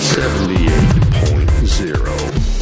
78.0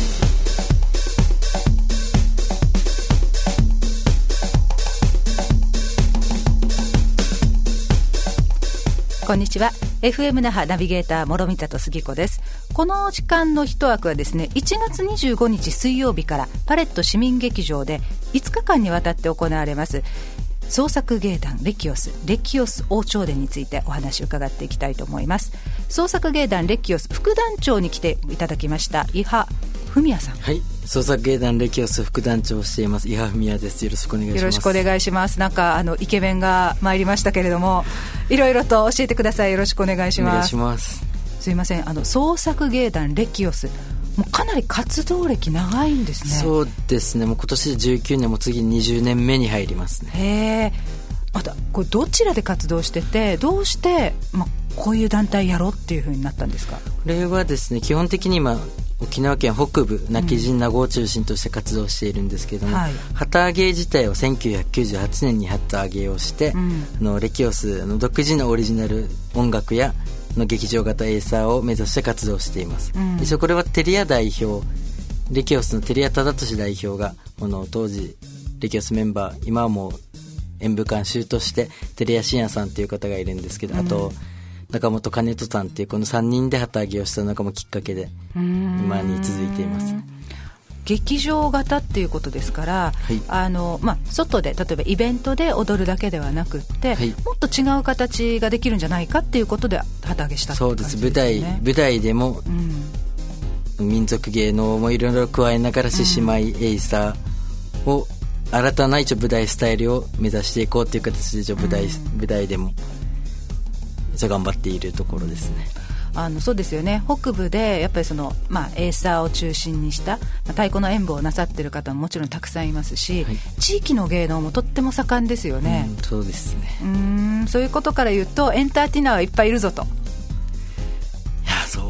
こんにちは。 FM 那覇ナビゲーター諸見里杉子です。この時間の一枠はですね、1月25日水曜日からパレット市民劇場で5日間にわたって行われます創作芸団レキオス王朝伝についてお話を伺っていきたいと思います。創作芸団レキオス副団長に来ていただきました伊波文也さん。 はい、創作芸団レキオス副団長をしています伊波文也です。よろしくお願いします。 よろしくお願いします。なんかイケメンが参りましたけれども、いろいろと教えてください。よろしくお願いします。 お願いします。 すいません、創作芸団レキオスもうかなり活動歴長いんですね。 そうですね、もう今年で19年も次に20年目に入りますね。 へー。またこれどちらで活動してて、どうして、こういう団体やろうっていう風になったんですか？ これはですね、基本的に今沖縄県北部今帰仁名護を中心として活動しているんですけれども、旗揚げ自体は1998年に旗揚げをして、レキオスの独自のオリジナル音楽やの劇場型エイサーを目指して活動しています。一応これはテリア代表、レキオスのテリア忠俊代表が当時レキオスメンバー、今はもう演舞監修としてテリア信也さんという方がいるんですけど、あと中本兼人さんっていうこの3人で旗揚げをしたのがもきっかけで今に続いています。 劇場型っていうことですから、外で例えばイベントで踊るだけではなくって、もっと違う形ができるんじゃないかっていうことで旗揚げしたって感じですね。 そうです。舞台でも、民族芸能もいろいろ加えながら獅子舞、エイサーを新たな舞台スタイルを目指していこうという形で舞台でも頑張っているところですね。 そうですよね。北部でやっぱりエイサーを中心にした太鼓の演舞をなさっている方ももちろんたくさんいますし、地域の芸能もとっても盛んですよね。 そうですね。 そういうことから言うとエンターテイナーはいっぱいいるぞと。いや、そう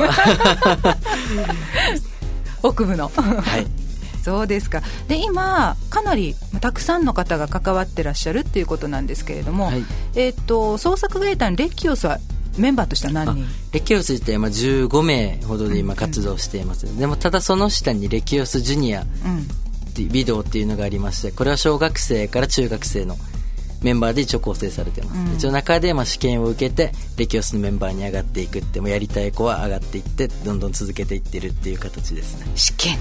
北部のはいそうですか。で今かなりたくさんの方が関わってらっしゃるっていうことなんですけれども、創作芸団レキオスはメンバーとしては何人？ レキオス自体は15名ほどで今活動しています。でもただその下にレキオスジュニア、ビドウっていうのがありまして、これは小学生から中学生のメンバーで一応構成されています。一応中で試験を受けてレキオスのメンバーに上がっていくって、もやりたい子は上がっていってどんどん続けていってるっていう形ですね。 試験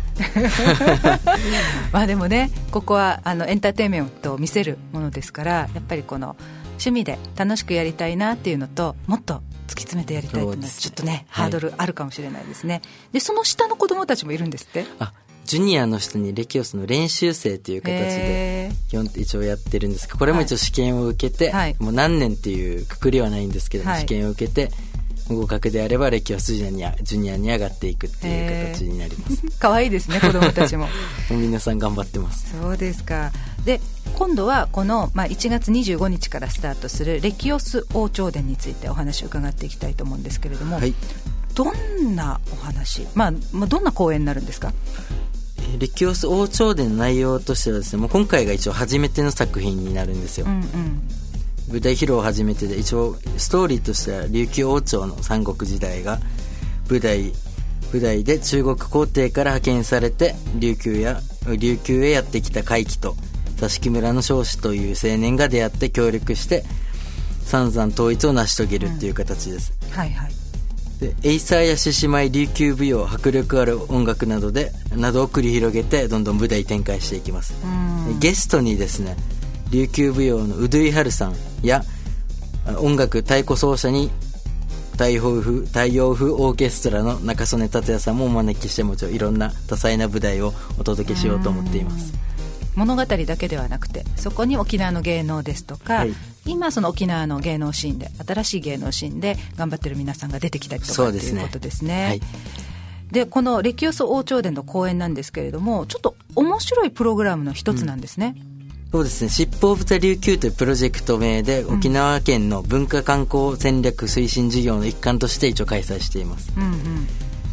でもね、ここはエンターテインメントを見せるものですから、やっぱりこの趣味で楽しくやりたいなっていうのと、もっと突き詰めてやりたいっていうのはちょっとね、ハードルあるかもしれないですね。でその下の子供たちもいるんですって？ ジュニアの下にレキオスの練習生という形で一応やってるんですけど、これも一応試験を受けて、もう何年っていうくくりはないんですけど、試験を受けて合格であればレキオスジュニアに上がっていくっていう形になります。 可愛いですね、子供たちももう皆さん頑張ってます。 そうですか。で今度はこの、1月25日からスタートするレキオス王朝伝についてお話を伺っていきたいと思うんですけれども、どんなお話、どんな講演になるんですか？ レキオス王朝伝の内容としてはですね、もう今回が一応初めての作品になるんですよ。舞台披露初めてで、一応ストーリーとしては琉球王朝の三国時代が舞台で中国皇帝から派遣されて琉球へやってきた海鬼と座敷村の彰子という青年が出会って協力して三山統一を成し遂げるっていう形です。でエイサーや獅子舞、琉球舞踊、迫力ある音楽などを繰り広げてどんどん舞台展開していきます。ゲストにですね、琉球舞踊のウドゥイハルさんや音楽太鼓奏者に太陽風オーケストラの中曽根達也さんもお招きして、もちろんいろんな多彩な舞台をお届けしようと思っています。 物語だけではなくて、そこに沖縄の芸能ですとか、今その沖縄の芸能シーンで、新しい芸能シーンで頑張ってる皆さんが出てきたりとかっていうことですね。でこのレキオス王朝伝の公演なんですけれども、ちょっと面白いプログラムの一つなんですね。 そうですね、シップオブザ琉球というプロジェクト名で、沖縄県の文化観光戦略推進事業の一環として一応開催しています。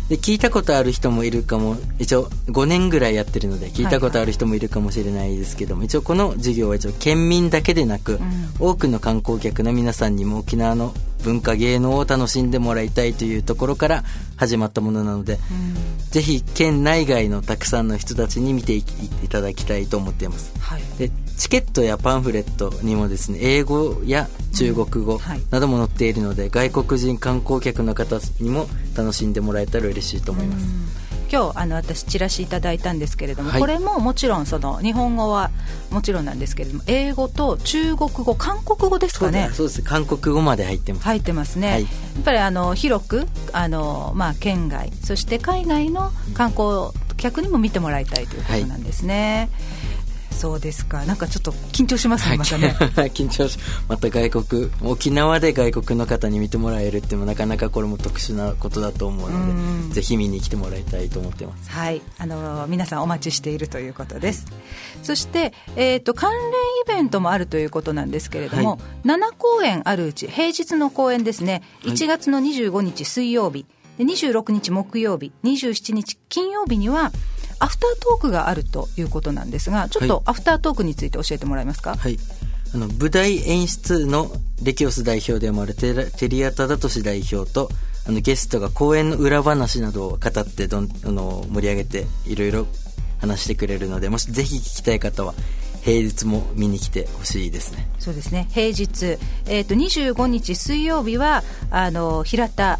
で聞いたことある人もいるかも、一応5年ぐらいやってるので聞いたことある人もいるかもしれないですけども、一応この授業は一応県民だけでなく、多くの観光客の皆さんにも沖縄の文化芸能を楽しんでもらいたいというところから始まったものなので、ぜひ県内外のたくさんの人たちに見ていただきたいと思っています、はい、でチケットやパンフレットにもですね、英語や中国語なども載っているので、外国人観光客の方にも楽しんでもらえたら嬉しいと思います。 今日私チラシいただいたんですけれども、これももちろんその日本語はもちろんなんですけれども、英語と中国語、韓国語ですかね。 そうです、韓国語まで入ってます。 入ってますね、はい、やっぱり広く県外そして海外の観光客にも見てもらいたいということなんですね、そうですか。なんかちょっと緊張しますね、またね緊張し、また沖縄で外国の方に見てもらえるってもなかなかこれも特殊なことだと思うので、ぜひ見に来てもらいたいと思ってます。 はい、皆さんお待ちしているということです、そして、関連イベントもあるということなんですけれども、7公演あるうち平日の公演ですね、1月の25日水曜日で26日木曜日27日金曜日にはアフタートークがあるということなんですが、ちょっとアフタートークについて教えてもらえますか。 はい、舞台演出のレキオス代表でもあるテリア忠俊代表とゲストが公演の裏話などを語って盛り上げていろいろ話してくれるので、もしぜひ聞きたい方は平日も見に来てほしいですね。 そうですね、平日、25日水曜日は平田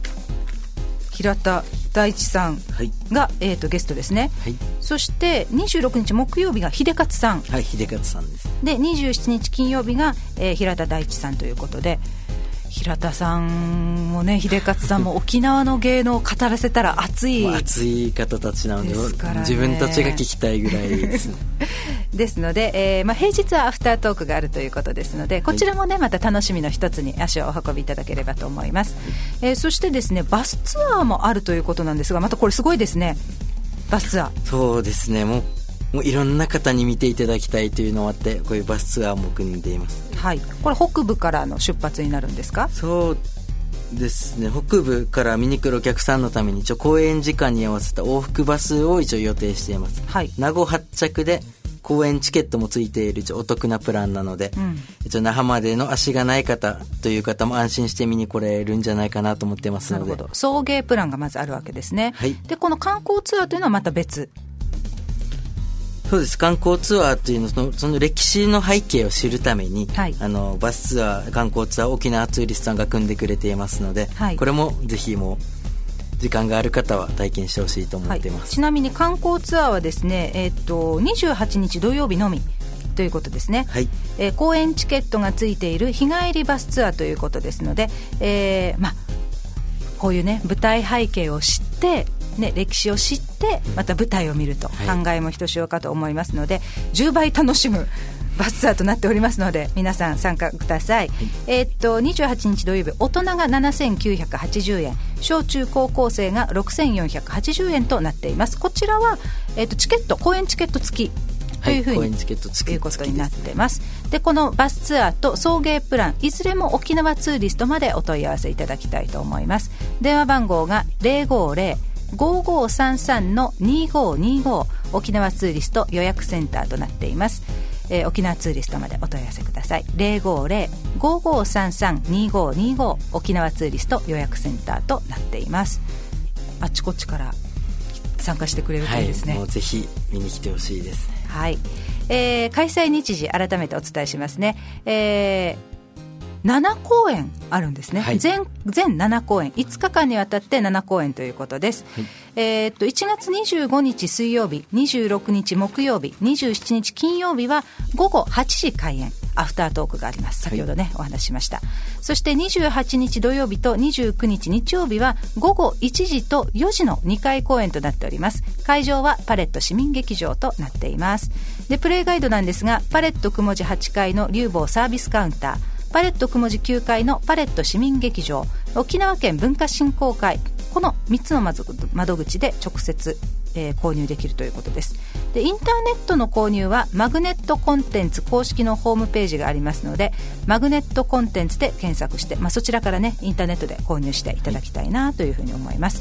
大地さんが、ゲストですね、はい、そして26日木曜日が秀勝さん、 はい、秀勝さんです。 で27日金曜日が、平田大地さんということで、平田さんもね、秀勝さんも沖縄の芸能を語らせたら熱い方たちなので、自分たちが聞きたいぐらいですねですので、平日はアフタートークがあるということですので、こちらもね、また楽しみの一つに足をお運びいただければと思います、そしてですね、バスツアーもあるということなんですが、またこれすごいですね、バスツアー。 そうですね、もういろんな方に見ていただきたいというのがあって、こういうバスツアーも組んでいます。 はい、これ北部からの出発になるんですか。 そうですね、北部から見に来るお客さんのために一応公演時間に合わせた往復バスを一応予定しています、はい、名護発着で公演チケットもついているお得なプランなので、一応那覇までの足がない方という方も安心して見に来れるんじゃないかなと思ってますので。 なるほど、送迎プランがまずあるわけですね、 はい、 でこの観光ツアーというのはまた別。 そうです、観光ツアーというのその歴史の背景を知るために、はい、バスツアー、観光ツアー沖縄ツーリストさんが組んでくれていますので、はい、これもぜひもう時間がある方は体験してほしいと思っています、はい、 ちなみに観光ツアーはですね、28日土曜日のみということですね、はい、公演チケットがついている日帰りバスツアーということですので、こういうね舞台背景を知ってね、歴史を知ってまた舞台を見ると、考えもひとしおかと思いますので、10倍楽しむバスツアーとなっておりますので、皆さん参加ください、28日土曜日大人が7980円、小中高校生が6480円となっています。こちらは、チケット、公演チケット付きというふうに、 公演チケット付きいうことになっています。でこのバスツアーと送迎プラン、いずれも沖縄ツーリストまでお問い合わせいただきたいと思います。電話番号が050-5533-2525 沖縄ツーリスト予約センターとなっています、沖縄ツーリストまでお問い合わせください。 050-5533-2525 沖縄ツーリスト予約センターとなっています。あっちこっちから参加してくれるといいですね、 もうぜひ見に来てほしいですね。 はい、開催日時改めてお伝えしますね。7公演あるんですね、はい、全7公演、5日間にわたって7公演ということです、はい、1月25日水曜日、26日木曜日、27日金曜日は午後8時開演、アフタートークがあります。先ほどね、はい、お話ししました。そして28日土曜日と29日日曜日は午後1時と4時の2回公演となっております。会場はパレット市民劇場となっています。でプレイガイドなんですが、パレットくもじ8階の竜坊サービスカウンター、パレットくもじ9階のパレット市民劇場、沖縄県文化振興会、この3つの窓口で直接、購入できるということです。でインターネットの購入はマグネットコンテンツ公式のホームページがありますので、マグネットコンテンツで検索して、そちらからねインターネットで購入していただきたいなというふうに思います。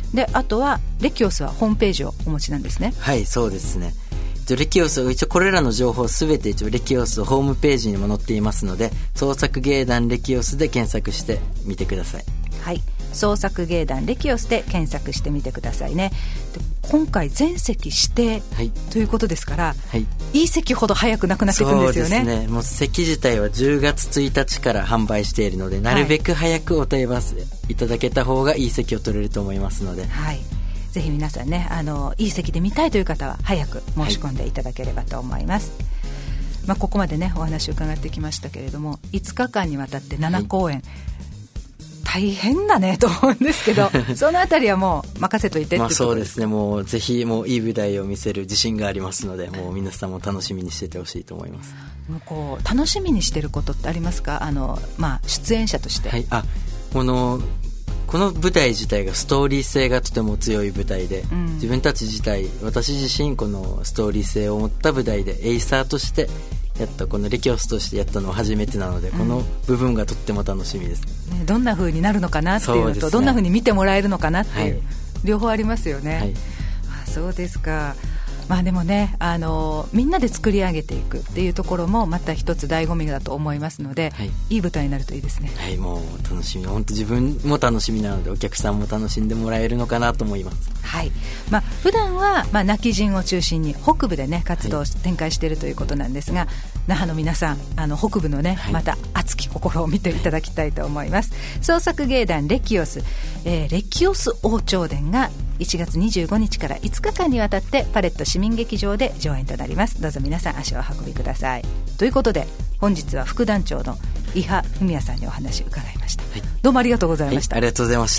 であとはレキオスはホームページをお持ちなんですね。 はい、そうですね。レキオス、一応これらの情報すべて一応レキオスホームページにも載っていますので、創作芸団レキオスで検索してみてください。 はい、創作芸団レキオスで検索してみてくださいね。で今回全席指定ということですから、はい、いい席ほど早くなくなっていくんですよね。 そうですね。もう席自体は10月1日から販売しているので、なるべく早くお問い合わせいただけた方がいい席を取れると思いますので、 はい、ぜひ皆さんね、いい席で見たいという方は早く申し込んでいただければと思います。はい、ここまでねお話を伺ってきましたけれども、5日間にわたって7公演、はい、大変だねと思うんですけどそのあたりはもう任せといてっていうことですか？ そうですね。もうぜひもういい舞台を見せる自信がありますので、もう皆さんも楽しみにしててほしいと思います。 もうこう楽しみにしてることってありますか？出演者として。 はい、この舞台自体がストーリー性がとても強い舞台で、自分たち自体、私自身このストーリー性を持った舞台でエイサーとしてやった、このレキオスとしてやったのは初めてなので、この部分がとっても楽しみです、ね。どんな風になるのかなっていうのと、ね、どんな風に見てもらえるのかなっていう、はい、両方ありますよね。はい、そうですか。でもね、みんなで作り上げていくっていうところもまた一つ醍醐味だと思いますので、はい、いい舞台になるといいですね。 はい、もう楽しみ、本当自分も楽しみなのでお客さんも楽しんでもらえるのかなと思います。 はい、普段は亡き人を中心に北部でね活動を展開しているということなんですが、那覇の皆さん北部のね、はい、また熱き心を見ていただきたいと思います。創作芸団レキオス、レキオス王朝伝が1月25日から5日間にわたってパレット市民劇場で上演となります。どうぞ皆さん足をお運びください。ということで本日は副団長の伊波文也さんにお話を伺いました。はい、どうもありがとうございました。 はい、ありがとうございました。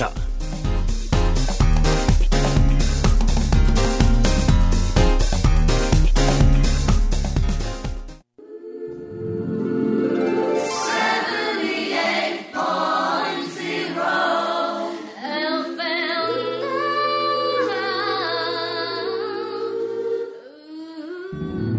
FM